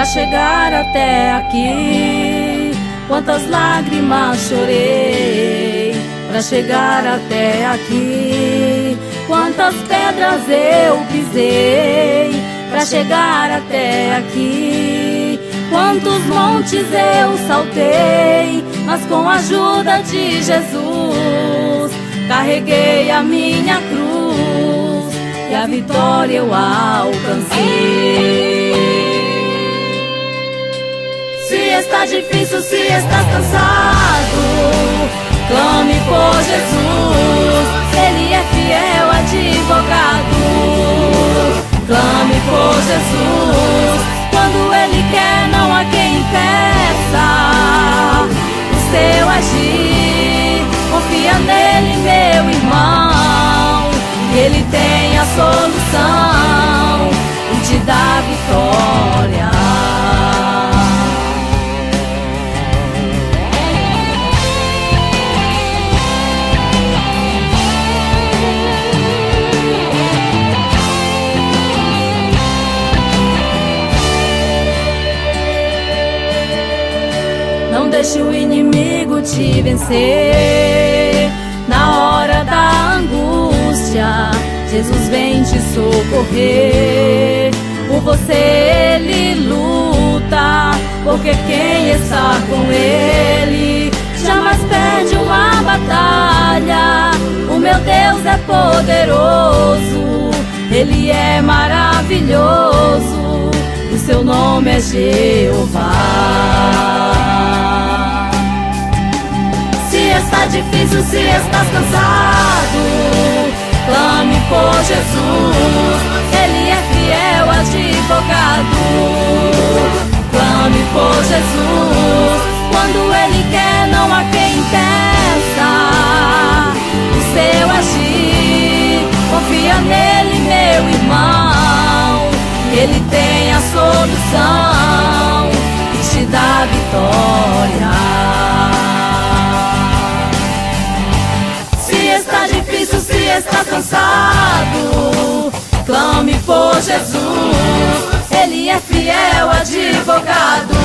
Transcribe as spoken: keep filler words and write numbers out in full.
chegar até aqui. Quantas lágrimas chorei pra chegar até aqui. Quantas pedras eu pisei pra chegar até aqui. Quantos montes eu saltei, mas com a ajuda de Jesus carreguei a minha cruz e a vitória eu alcancei. Se está difícil, se está cansado, clame por Jesus, Ele é fiel advogado. Clame por Jesus, quando Ele quer não há quem impeça o seu agir. Confia nele, meu irmão, que Ele tem a solução e te dá a vitória. Não deixe o inimigo te vencer na hora da angústia. Jesus vem te socorrer. Por você Ele luta, porque quem está com Ele jamais perde uma batalha. O meu Deus é poderoso, Ele é maravilhoso, o seu nome é Jeová. Se está difícil, se estás cansado, clame por Jesus, Ele é fiel advogado. Clame por Jesus, quando Ele quer não há quem impeça o seu agir. Confia nele, meu irmão, que Ele tem a solução e te dá a vitória. Se está cansado, clame por Jesus, Ele é fiel advogado.